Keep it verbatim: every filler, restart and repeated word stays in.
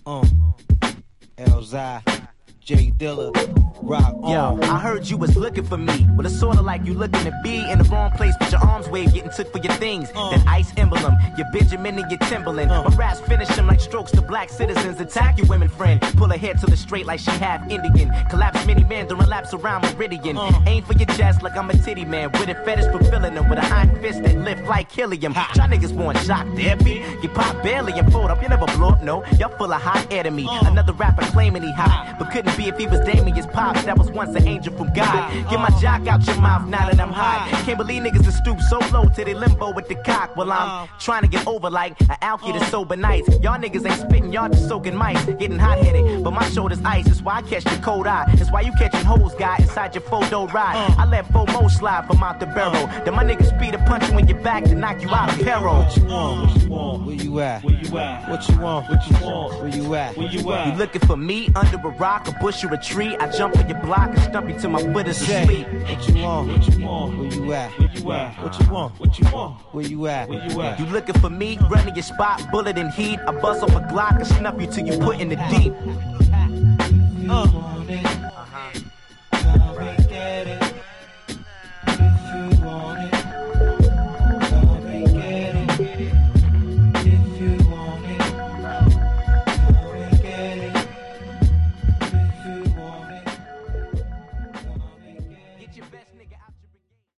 Uh, Elzai, J Dilla, rock on. Yo, I heard you was looking for me. Well, it's sorta like you looking to be in the wrong place, but your arms wave getting took for your things. Uh. That ice emblem, your Benjamin and your Timberland. Uh. My raps finish them like strokes to black citizens. Attack your women friend. Pull her hair to the straight like she half Indian. Collapse many men during laps around Meridian. Uh. Aim for your chest like I'm a titty man. With a fetish for filling them with an iron fist that lift like helium. Ha. Y'all niggas want shock therapy. You pop barely and fold up. You never blow up, no. Y'all full of hot air to me. Uh. Another rapper claiming he hot, but couldn't be if he was Damien's pops. That was once an angel from God. Get my jock out your mouth now that I'm hot. Can't believe niggas that stoop so low to they limbo with the cock. Well, I'm trying to get over like an alky that's sober nights. Y'all niggas ain't spitting, y'all just soaking mice. Getting hot headed, but my shoulder's ice. That's why I catch the cold eye. That's why you catching hoes, guy, inside your photo ride. I let FOMO slide from out the barrel. Then my niggas speed to punch you in your back to knock you out of peril. What you want? What you want? Where you at? Where you at? What you want? What you want? Where you at? Where you You at? looking for me under a rock, a bush, or a tree? I jump on your block and stump you till my foot is asleep. What you want? What you want? Where you at? Where you at? What you want? What you want? Where you at? Where you at? You looking for me, running your spot, bullet and heat. I bust off a Glock and snuff you till you put in the deep. Uh.